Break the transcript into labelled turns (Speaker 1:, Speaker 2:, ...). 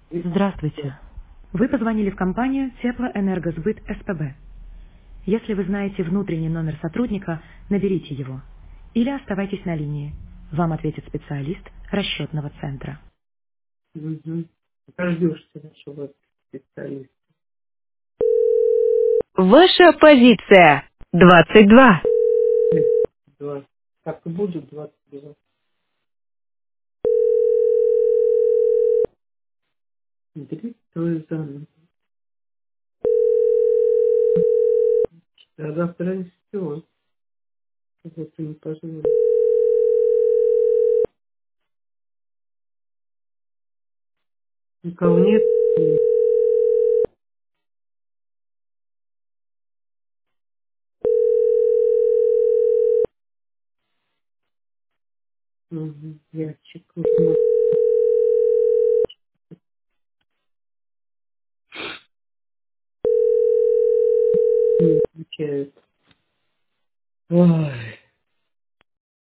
Speaker 1: Здравствуйте. Вы позвонили в компанию Теплоэнергосбыт СПБ. Если вы знаете внутренний номер сотрудника, наберите его. Или оставайтесь на линии. Вам ответит специалист расчетного центра.
Speaker 2: Угу. Дождешься нашего специалиста.
Speaker 1: Ваша позиция 22.
Speaker 2: 20. Так и будет 22. Андрей, твой заново. А завтра и все. Вот ты не позволишь. Никого нет. Угу. Ящик. Угу. Включают. Ой.